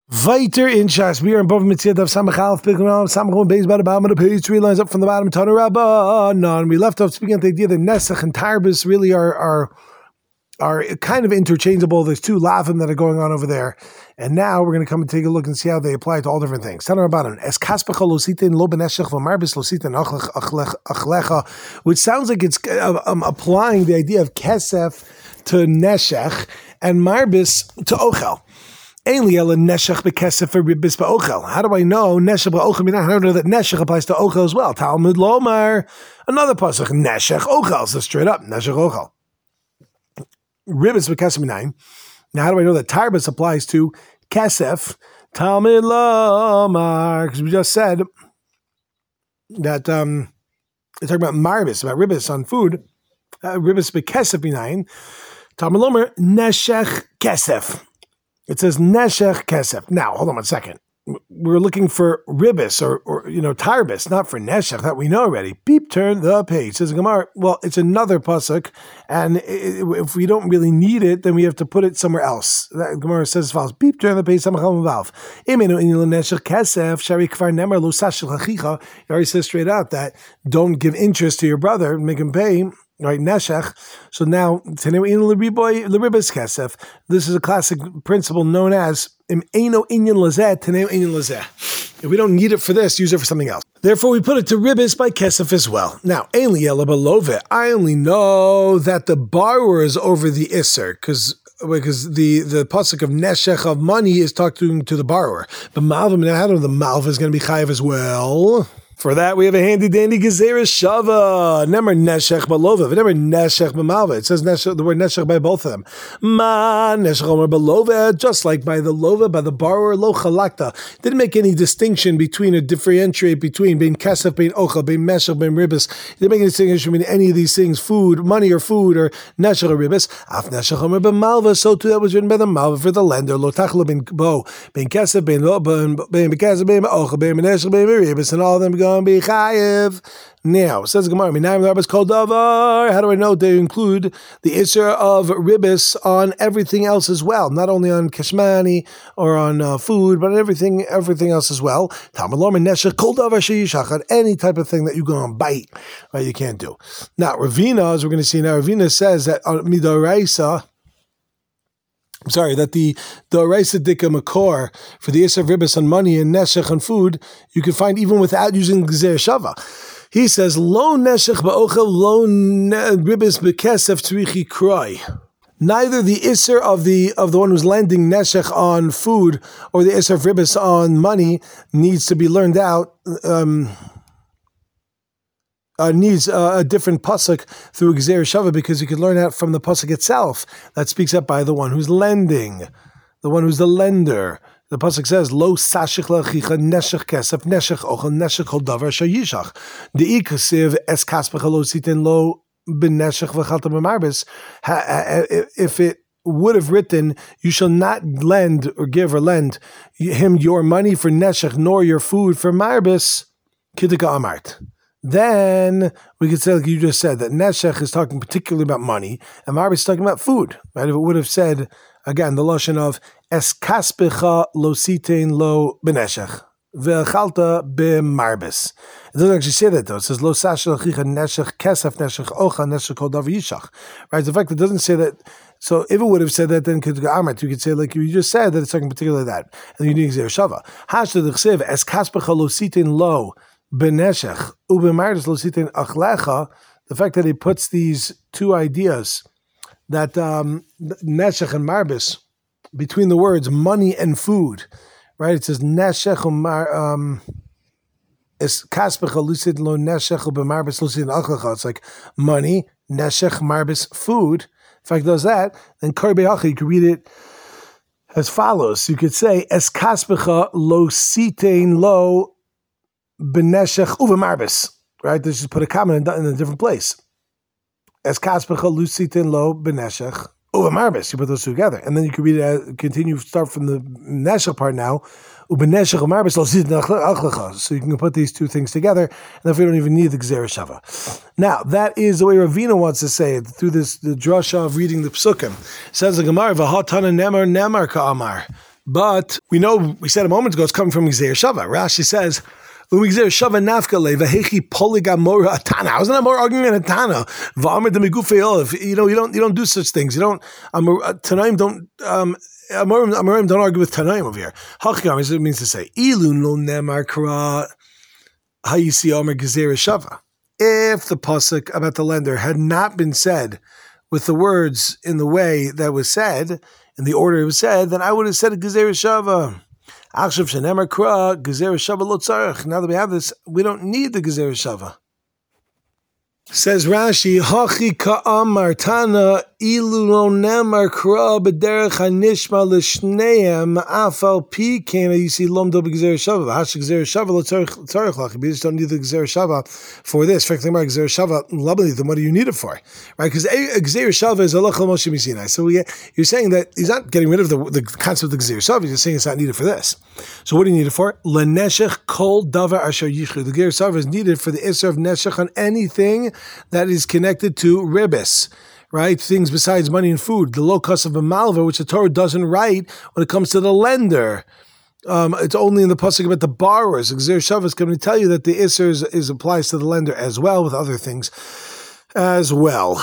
Weiter in Shas, we are in Bava Mitzvah of Samachalf, Pilgrim, Samachon, based by the bottom of the page, 3 lines up from the bottom, Tana Rabbah. And we left off speaking of the idea that Nesach and Tarbis really are kind of interchangeable. There's two lavim that are going on over there. And now we're going to come and take a look and see how they apply to all different things. Tana Rabbah, Es Kaspecha Lositin Lo Beneshech V'Marbis Lositin Achlecha, which sounds like it's applying the idea of Kesef to Neshech and Marbis to Ochel. How do I know neshech ba'ochel? How do I know that neshech applies to ochel as well? Talmud lomar, another pasuk, neshech ochel, so straight up, neshech ochel. Ribbis b'kesef minayin. Now how do I know that tarbis applies to kesef? Talmud lomar, because we just said that it's talking about marbis, about ribbis on food. Ribbis b'kesef minayin. Talmud lomar, neshech kesef. It says neshech kesef. Now, hold on 1 second. We're looking for ribis or tarbis, not for neshech, that we know already. Beep, turn the page. Says Gemara, well, it's another pasuk, and if we don't really need it, then we have to put it somewhere else. That Gemara says as follows: Beep, turn the page. Samachal Vav. Imenu inil neshech kesef shari kfar nemer lo sashel hachicha. It already says straight out that don't give interest to your brother, make him pay. Right, neshech. So now, this is a classic principle known as if we don't need it for this, use it for something else. Therefore, we put it to ribis by kesef as well. Now, I only know that the borrower is over the isser because the pasuk of neshech of money is talking to the borrower. But malva, how do the malva is going to be chayiv as well? For that, we have a handy dandy gezerah shava. Never neshech balova, never neshech b'malva. It says the word neshech by both of them. Ma neshech omer balova, just like by the lova, by the borrower, lo chalakta. Didn't make any distinction between or differentiate between bein kesef, bein ochel, bein meshech, bein ribis. Didn't make any distinction between any of these things, food, money or food, or neshech or ribis. Af neshech omer b'malva, so too that was written by the malva for the lender. Lo tachlo bein bo, bein kesef, bein bekesef, bein ochel, bein neshech, bein ribis, and all of them go. Be chayiv. Now, says Gemara, how do I know they include the isser of ribis on everything else as well? Not only on kashmani or on food, but on everything else as well. Any type of thing that you go and bite, right, you can't do. Now, Ravina, as we're going to see now, Ravina says that midoraisa, that the Oraisa Dika Makor for the Isser of Ribis on money and Neshech on food, you can find even without using Gzer Shava. He says, Lo Neshech Ba'ochel, Lo Ribis B'kesef Tzrichi Kroi. Neither the Isser of the one who's lending Neshech on food or the Isser of Ribis on money needs to be learned out. Needs a different pasuk through Gzer Shava because you could learn that from the pasuk itself that speaks up by the one who's lending, the one who's the lender. The pasuk says, "Lo sashich lachicha neshech kesef neshech ochel neshech kol davar shayishach." The ikasiv es kaspecha lo sitin lo beneshech v'chalta b'marbis. If it would have written, "You shall not lend or give or lend him your money for neshech nor your food for marbis," kidika amart. Then we could say, like you just said, that neshech is talking particularly about money, and marbis is talking about food. Right? If it would have said, again, the lashon of es kaspecha lo sitein lo beneshech ve'chalta b'marbis. It doesn't actually say that though. It says lo sashel chicha neshech kesef neshech ocha neshech kol davar yishach. Right? The fact that it doesn't say that. So if it would have said that, then you could say, like you just said, that it's talking particularly that, and you need Gzer Shava. Hashta d'chsev es kaspecha lo sitein lo beneshech ubemardis lo sitin achlecha. The fact that he puts these two ideas, that neshech and marbis, between the words money and food, right? It says neshech es kaspecha lo sitin lo neshech ubemardis lo sitin achlecha. It's like money, neshech, marbis, food. If I does that, then Karbeacha, you could read it as follows. You could say es kaspecha lo sitin lo beneshech uvemarbis, right? They just put a comma in a different place. Es kaspecha lo sitin lo beneshech uvemarbis. You put those two together, and then you can read it. Continue, start from the neshech part now. Ubeneshech umarbis lo sitin achlecha. So you can put these two things together, and if we don't even need the Gzer Shava. Now that is the way Ravina wants to say it through the drasha of reading the psukim. It says the Gemara v'hatana nemar ka'amar. But we know, we said a moment ago, it's coming from Gzeir Shava. Rashi says, I wasn't more arguing in a Tana. You don't do such things. You don't. Tanaim don't. Amorim don't argue with Tanaim over here. Hachikam is what it means to say. Ilu no nemar kara hayisi omer Gzeir Shava. If the pasuk about the lender had not been said with the words in the way that was said, in the order it was said, then I would have said Gzeir Shava. Now that we have this, we don't need the Gzeir Shava. Says Rashi, Hachi ka'amar tana ilu lo nemar kra b'derech hanishma l'shneim afal pi kena yisi lomdo b'gzeir shava. Hash gzeir shava lo tzarech lach. You just don't need the Gzeir Shava for this. Frankly, Gzeir Shava lovely. Then what do you need it for? Right? Because Gzeir Shava is Allah Chol Moshe Misinai. So you're saying that he's not getting rid of the concept of the Gzeir Shava. He's just saying it's not needed for this. So what do you need it for? Leneshech kol davar asher yichud. The Gzeir Shava is needed for the isser of neshech on anything that is connected to ribis, right? Things besides money and food. The low cost of a malva, which the Torah doesn't write when it comes to the lender. It's only in the pasuk about the borrowers. Gzeir Shava is going to tell you that the isser applies to the lender as well, with other things as well.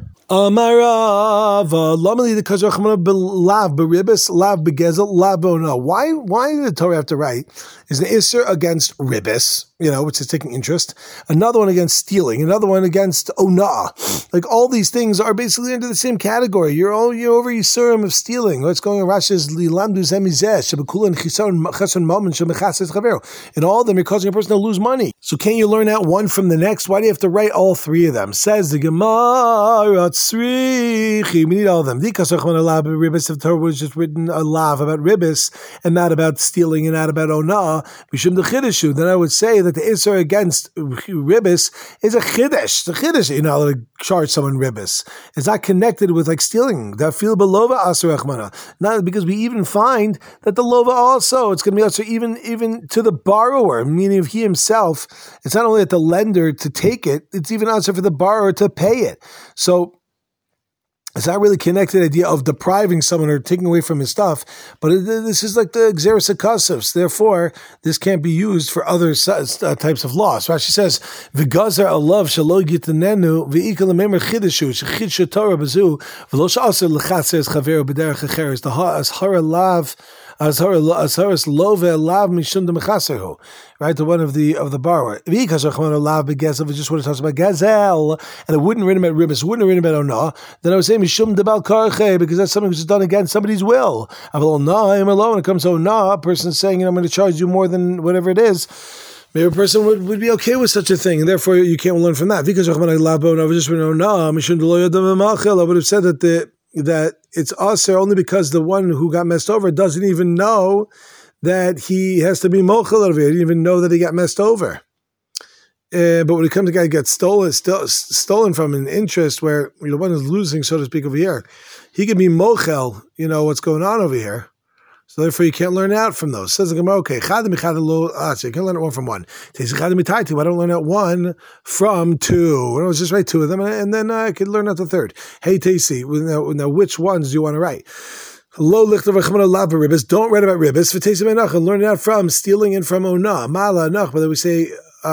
Amarava lamali the kazrachmana belav beribis lav begezel lav bona. Why did the Torah have to write? Is the isser against ribis, which is taking interest. Another one against stealing. Another one against ona. Like all these things are basically under the same category. You're over yisurim of stealing. What's going on? Rashi's lilamdu zemizeh shebekulin chisaron cheson mammon shemechases chavero. In all of them, you're causing a person to lose money. So can't you learn out one from the next? Why do you have to write all three of them? Says the Gemara. We need all of them. If the Torah was just written a lav about ribis and not about stealing and not about ona, then I would say that the isser against ribis is a chiddush. The chiddush, you're not allowed to charge someone ribis. It's not connected with like stealing. That feel belova aser echmana. Not because we even find that the lova also, it's going to be also even to the borrower, meaning if he himself, it's not only at the lender to take it, it's even also for the borrower to pay it. So it's not really connected to the idea of depriving someone or taking away from his stuff, but this is like the Gzeres HaKasavs. Therefore, this can't be used for other types of laws. Rashi says, "V'gazer alav shelo yitanenu v'ikal lememer chidushu shechidshu Torah bazu v'lo she'aser l'chatzer chaveru b'derech acheres the ha'ashara lav." Right, the one of the borrower. Because just what it talks about gazel, and it wouldn't written about ribis, wouldn't have written about ona. Then I was saying mishum debal karche, because that's something which is done against somebody's will. When it comes to ona, a person saying, I'm going to charge you more than whatever it is. Maybe a person would be okay with such a thing, and therefore you can't learn from that. Because I would have said that it's aser only because the one who got messed over doesn't even know that he has to be mochel over. He didn't even know that he got messed over. But when it comes to a guy who gets stolen from an interest where the one who's losing, so to speak, over here, he can be mochel, what's going on over here. So therefore, you can't learn out from those. Says the Gemara, okay, so you can learn out one from one. Why don't learn out one from two? I was just write two of them, and then I could learn out the third. Hey, Tasi, now which ones do you want to write? Don't write about ribis. And learn it out from stealing and from ona. Mala nach, but we say.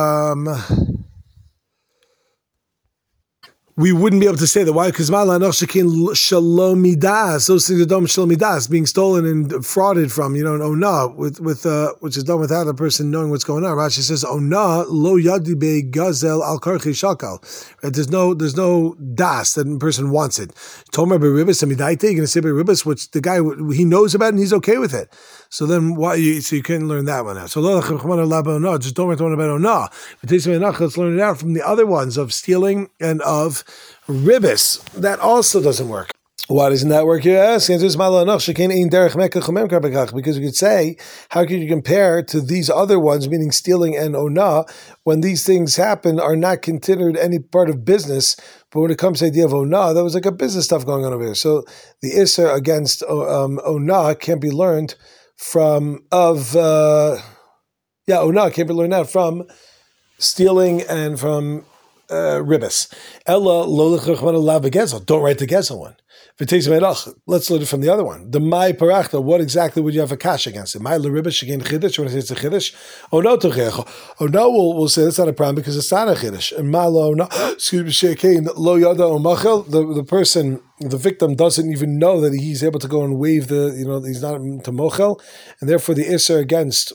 We wouldn't be able to say that. Why? Because shalomidas, those things are done shalomidas, being stolen and frauded from, ona, with which is done without a person knowing what's going on. Rashi says, ona lo yadi be gazel al karchi shakal. Right? There's no das that a person wants it. Tomer beribis amidaita, you're going to say beribis, which the guy, he knows about and he's okay with it. So then so you can't learn that one out. So just don't write the one about ona. Let's learn it out from the other ones of stealing and of ribis. That also doesn't work. Why doesn't that work, you ask? Because you could say, how can you compare to these other ones, meaning stealing and ona, when these things happen are not considered any part of business, but when it comes to the idea of ona, that was like a business stuff going on over here. So the isser against ona can't be learned ona can't be learned out from stealing and from ribbis. Ella lo l'chachmana lav begezel. Don't write the gezel one. Let's learn it from the other one. The mai parachta. What exactly would you have a cash against it? My l'ribbis again chiddush. When I say it's a chiddush, no tochecho. No, we'll say that's not a problem because it's not a chiddush. And malo no. Excuse me, shekein lo yada omachel. The person, the victim, doesn't even know that he's able to go and waive the. He's not to mochel, and therefore the isser against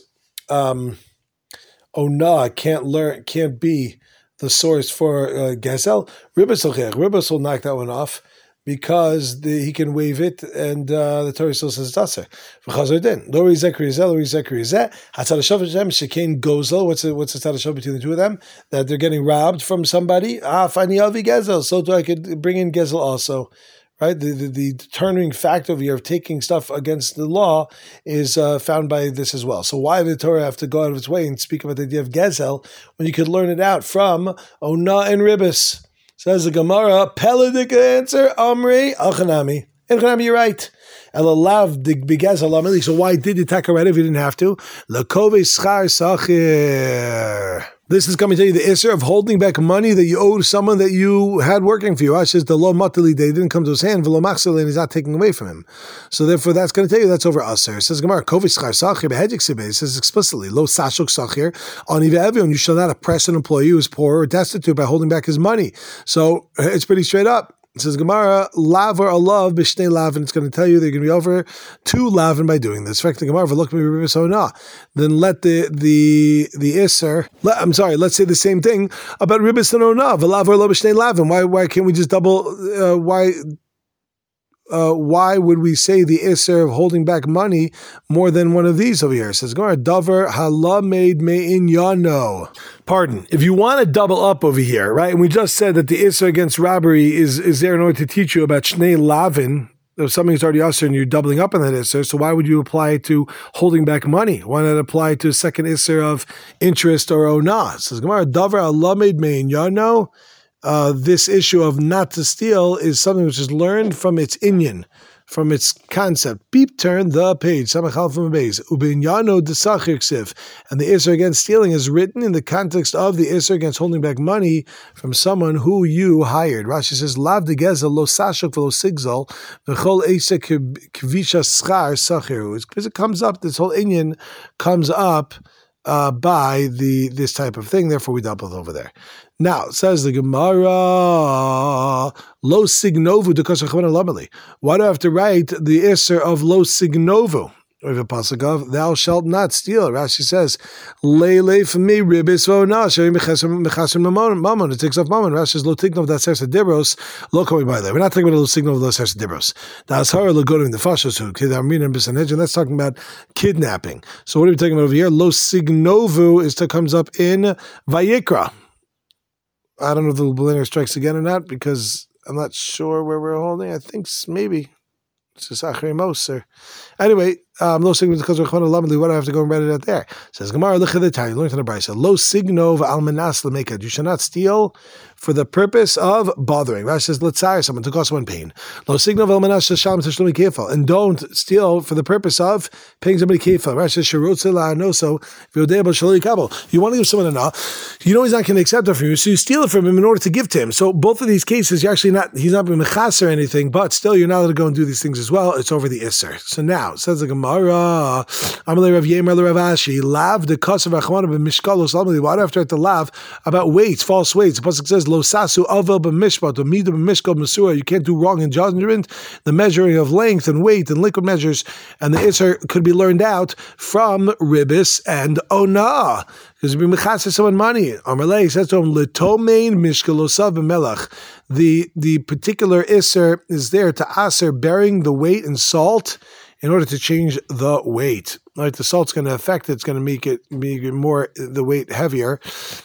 can't be the source for gezel. Ribbis will knock that one off because he can waive it, and the Torah still says it's aser. V'chazar din lori zekri zeh hatzad hashav shem shekain gozel. What's the tzad hashav between the two of them? That they're getting robbed from somebody. Fani avi gezel. So too I could bring in gezel also. Right, the determining factor of here of taking stuff against the law is found by this as well. So why did the Torah have to go out of its way and speak about the idea of gezel when you could learn it out from Ona and Ribbis? Says the Gemara, Peladik answer, Amri, Alchanami. Alchanami, you're right. Elalav the begezel lameli. So why did you take already if you didn't have to? Lakove schar sachir. This is coming to tell you the isser of holding back money that you owe to someone that you had working for you. I says the lo matali day didn't come to his hand, v'lo machzil, and he's not taking away from him. So therefore, that's going to tell you that's over usser. It says Gemara, kovish schar sachir behedzik sibeh. It says explicitly, lo sashuk sachir on evion. You shall not oppress an employee who is poor or destitute by holding back his money. So it's pretty straight up. It says Gemara, lav or alav b'shnei lav, and it's going to tell you they're going to be over 2 lavin by doing this. In fact, the Gemara, look me ribbis ona. Then let the isser. Let's say the same thing about ribbis and ona. V'lav or alav b'shnei lavin. Why can't we just double? Why would we say the isser of holding back money more than one of these over here? It says, Davar halamed mein yano. Pardon. If you want to double up over here, right? And we just said that the isser against robbery is there in order to teach you about shnei lavin. If something's already usher and you're doubling up on that isser, so why would you apply it to holding back money? Why not apply it to a second isser of interest or ona? It says, Davar halamed mein yano. This issue of not to steal is something which is learned from its inyan, from its concept. Beep, turn the page. Samachal from a base. Ubinyano desachir ksiv. And the isser against stealing is written in the context of the isser against holding back money from someone who you hired. Rashi says, Lav de gezel lo sashok v'lo sigzal v'chol eisa kvisha schar sachir. Because it comes up, this whole inyan comes up by this type of thing. Therefore, we double over there. Now, says the Gemara, lo signovu de kosachvana lameli. Why do I have to write the isser of lo signovu? We have a pasuk of thou shalt not steal. Rashi says, Leile for me ribis v'ona sheri mechasim mamon. It takes off mamon. Rashi says lo tignov that sersa dibros lo coming by there. We're not talking about lo signov lo sersa dibros. That's hara lo godim the fashos who kidamin and bisanedj. That's talking about kidnapping. So what are we talking about over here? Lo signovu comes up in Vayikra. I don't know if the linear strikes again or not because I'm not sure where we're holding. I think maybe it's just Achri Moser. Anyway, lo signov because we're lameli. What do I have to go and write it out there? It says Gemara lechidetai. You learn from the Brisa. Lo signov al manas lemekad. You shall not steal for the purpose of bothering. Rashi says let's hire someone to cause someone pain. Lo signov al manas sham tashlumi kefal. And don't steal for the purpose of paying somebody kefal. Rashi says sherotze la'anoso v'yodei shelo yikabel. You want to give someone a na, you know he's not going to accept it from you, so you steal it from him in order to give to him. So both of these cases, you're actually not. He's not being mechas or anything, but still you're not allowed to go and do these things as well. It's over the isser. So now says the Gemara. Amalei Rav Yemer Rav Ashi lav the kasav achmana b'mishkalos lameli. Why do I have to write the lav about weights, false weights? The pasuk says lo sasu avel b'mishpat or midah b'mishkal masura. You can't do wrong in judgment. The measuring of length and weight and liquid measures, and the isser could be learned out from ribis and ona. Because we mechas someone money. Amalei says to him litomein mishkalosav b'melach. The particular isser is there to aser bearing the weight in salt in order to change the weight. Right, the salt's going to affect it. It's going to make it more, the weight heavier.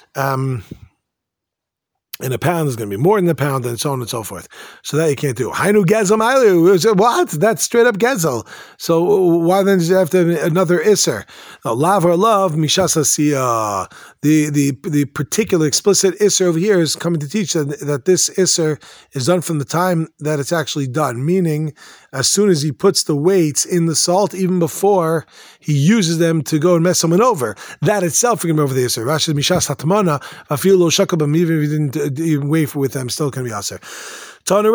In a pound is going to be more than a pound, and so on and so forth. So that you can't do. Hainu gezel mailu. What? That's straight up gezel. So why then does you have to have another isser? Now, lav or love mishasa siya. The particular explicit isser over here is coming to teach that this isser is done from the time that it's actually done. Meaning, as soon as he puts the weights in the salt, even before he uses them to go and mess someone over. That itself can be over the Yisr. Rashi Mishas Hatamana, Afil Lo Shakabam, even if he didn't even wait with them, still can be Aser. The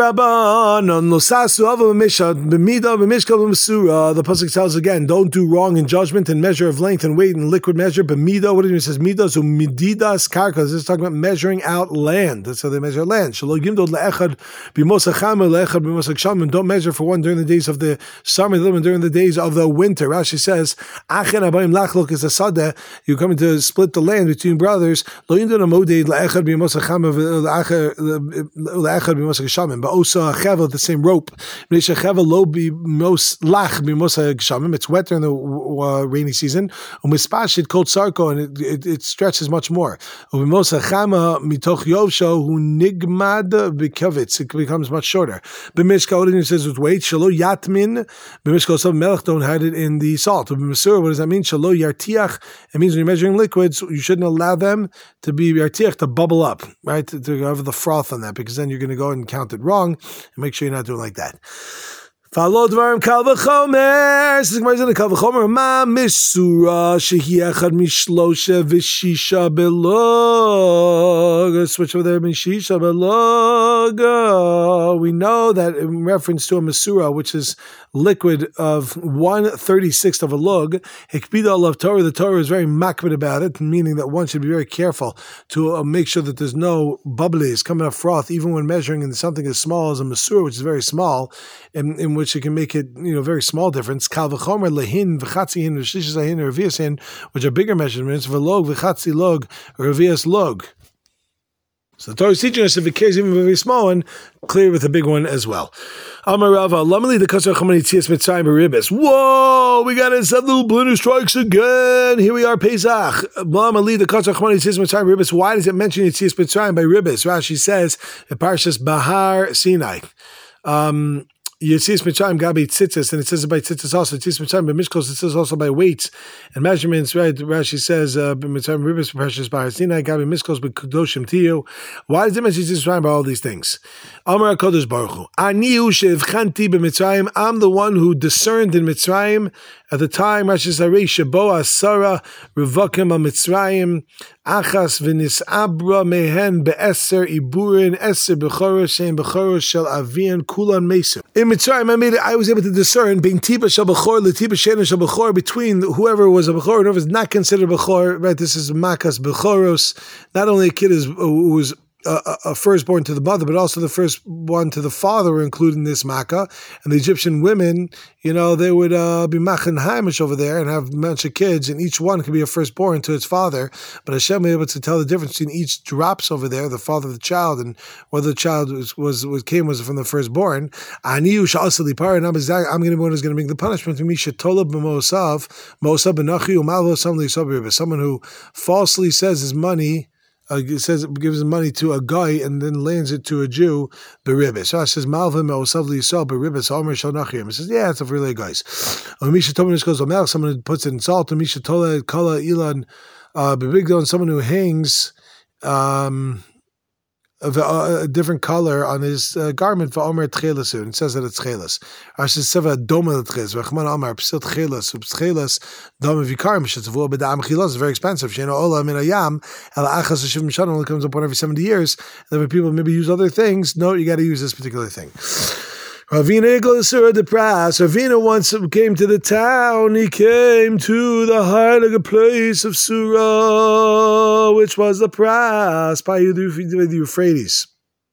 pasuk tells again, don't do wrong in judgment and measure of length and weight and liquid measure. B'mida, what do you mean? It says midah, so mididas karkas. This is talking about measuring out land. That's how they measure land. Don't measure for one during the days of the summer, during the days of the winter. Rashi says, is a sadeh. You're coming to split the land between brothers. But also a chevel, the same rope. It's wet during the rainy season. It called sarko, and it stretches much more. It becomes much shorter. It says with weight. Don't hide it in the salt. What does that mean? It means when you're measuring liquids, you shouldn't allow them to be to bubble up, right? To have the froth on that, because then you're going to go and count it wrong, and make sure you're not doing like that. Follow Dvarim Kal V'chomer. This is Gemara's in the Kal V'chomer. Ma misura shehi echad mishlosha v'shisha belog. Switch over there. Mishisha belog. We know that in reference to a misura, which is liquid of 1/36 of a log, hikbida alav Torah. The Torah is very makbid about it, meaning that one should be very careful to make sure that there's no bubblies coming up froth, even when measuring in something as small as a misura, which is very small, in which it can make it, very small difference. Kal v'chomer lehin v'chatzihin v'shishazahin reviasin, which are bigger measurements. V'log v'chatzi log revias log. So the Torah is teaching us if it cares even a very small one, clear with a big one as well. Amar Rava, Lamali the Kasar Chamani Tzias Mitzrayim Beribis. Whoa, we got it. Some little blender strikes again. Here we are, Pesach. Lamali the Kasar Chamani Tzias Mitzrayim Beribis. Why does it mention Tzias Mitzrayim by Ribis? Rashi says in Parshas Bahar Sinai. Yitzis Mitzrayim Gabi Tzitzis, and it says by Tzitzis also. Yitzis Mitzrayim by Mishkos, it says also by weights and measurements. Right? Rashi says Mitzrayim Ribis Parshas Bahar Sinai Gabi Mishkos B'Kudoshim Tiyu. Why does it mention Yitzis Mitzrayim by all these things? Amar HaKadosh Baruch Hu. Ani hu she'evchanti b'Mitzrayim. I'm the one who discerned in Mitzrayim at the time. Rashi says Arei Shebo Asara Revakim HaMitzrayim Achas V'Nisabra Mehen Be'eser Iburin Eser B'Choros Shem B'Choros Shel Avian Kulan Mesu. In Mitzrayim, I was able to discern being Tiba Shel B'Chor, L'Tiba Shena Shel B'Chor, between whoever was a B'Chor and whoever is not considered B'Chor. Right, this is Makas B'Choros. Not only a kid who was a firstborn to the mother, but also the firstborn to the father were included in this makkah. And the Egyptian women, they would be machan haimish over there and have a bunch of kids, and each one could be a firstborn to its father. But Hashem was able to tell the difference between each drops over there, the father of the child, and whether the child was from the firstborn. I'm going to be one who's going to bring the punishment to me. Someone who falsely says his money. Gives his money to a guy and then lends it to a Jew. Beribis. So it says Malvim Osavli Yisrael Beribis Omer Shonachim. It says it's a really guys. Misha Tomanis goes Omer. Someone who puts it in salt. Misha Tola Kala Ilan Bebigdon. Someone who hangs a different color on his garment for Omer Tchelas. And it says that it's Tchelas. Rashi Seva Doma Tchelas. V'chman Omer Psil Tchelas. Tchelas Doma Vikarim. Shetzavua B'dam Chilas is very expensive. Sheno Ola Min Ayam. El Achas Hashiv Mishana only comes up one every 70 years. And then when people maybe use other things, no, you got to use this particular thing. Ravina Egosura the Pras. Ravina once came to the town. He came to the heilige place of Surah, which was the Pras by the Euphrates.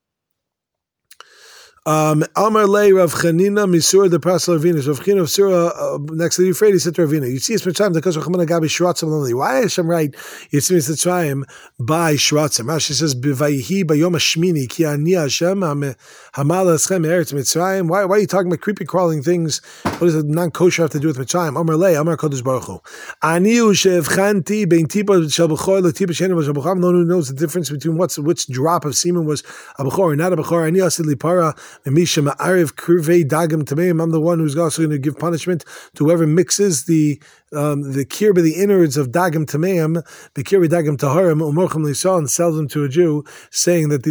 Amar Le Rav Chanina Misur the Pras Ravina. Rav Chanina of Surah next to the Euphrates said to Ravina, "You see, it's Mitzrayim because Rachmana Gabi Shratzim only. Why is Hashem right? It seems Mitzrayim by Shratzim. Rashi says B'Vayihi B'Yom Hashmini Ki Ani Hashem Hamal Eschem Eretz Mitzrayim. Why are you talking about creepy crawling things? What does non-kosher have to do with Mitzrayim? Amar Le Amar Kodesh Baruch Hu. Ani Hu Shevchanti Bein Tipa Shel B'Chor LeTipa Shena Shel B'Chor. No one who knows the difference between which drop of semen was a B'Chor or not a B'Chor. Ani Asid Lipara. I'm the one who's also going to give punishment to whoever mixes the kirba, the innards of dagim tameim, the kirba dagim taharim, umorchim lisal, and sells them to a Jew, saying that these are things which are actually kosher. Now, Amar Le Rav Chanina Misur the Pras Ravina. You see, it's Mitzrayim because Rachmana Gabi Shratzim only. Why is Hashem right? It seems Mitzrayim by Shratzim.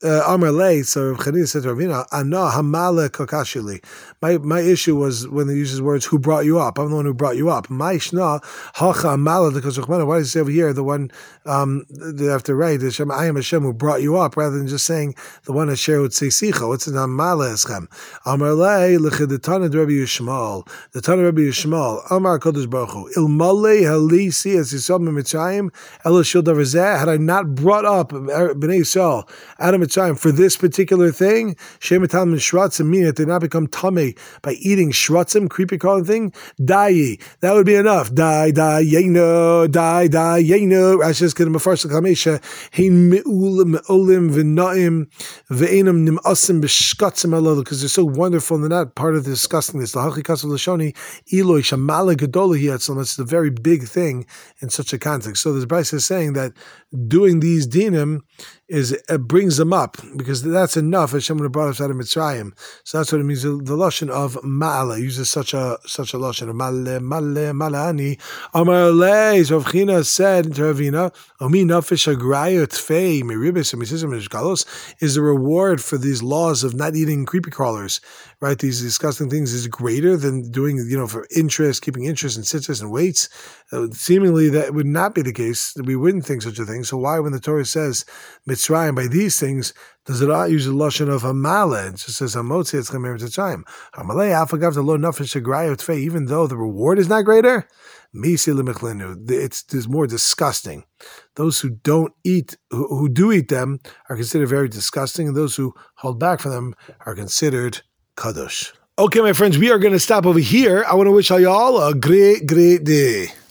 Amar Lei, so Rav Chanina said to Ravina, Ana Hamala Kokashili. My issue was when they uses words, who brought you up? I'm the one who brought you up. My Shna, Hacha Hamala Koshachmana. Why does it say over here, the one they have to write, I am Hashem who brought you up, rather than just saying the one Asher would say Sicha. What's an Hamala Eschem? Amar Lei, Lechidetana Rabbi Yishmael. The Tana Rabbi Yishmael, Amar Kodesh Baruch Hu, Ilmale Halisi as Yisrael Mitzrayim, Elishil Davazeh, had I not brought up Bnei Yisrael out of Mitzrayim for this particular thing, Shematam and Shratzim, meaning that they not become tummy by eating Shratzim, creepy crawling thing, Dai, that would be enough. Dai, Yeno, Dai, Yeno, Rashis Kedim Afarsa Kamesha, Hein Me'ulim, Me'olim, V'na'im, Ve'enam Nim'asim, B'shkatzim Allah, because they're so wonderful and they're not part of the disgusting this. Lahachi Kasav Lashoni, Eloi, Shamala Gedolah Yatzim, that's a very big thing in such a context. So this Bryce is saying that doing these dinim brings them up, because that's enough. Hashem would have brought us out of Mitzrayim. So that's what it means. The lashon of ma'ala uses such a lashon of malani. Amar lei, Rav China said to Ravina, Omi nafesh agrayot fei miribis amisizim mishkalos, is the reward for these laws of not eating creepy crawlers, right? These disgusting things is greater than doing, for interest, keeping interest in citrus and weights. Seemingly that would not be the case. We wouldn't think such a thing. So why, when the Torah says Mitzrayim by these things, does it not use the lashon of Hamala? It just says Hamotzi Etzchem Mitzrayim. Hamalei Afagav the lo nafesh agrayot fei, even though the reward is not greater. It's more disgusting. Those who don't eat, who do eat them, are considered very disgusting, and those who hold back from them are considered kadosh. Okay, my friends, we are going to stop over here. I want to wish all y'all a great day.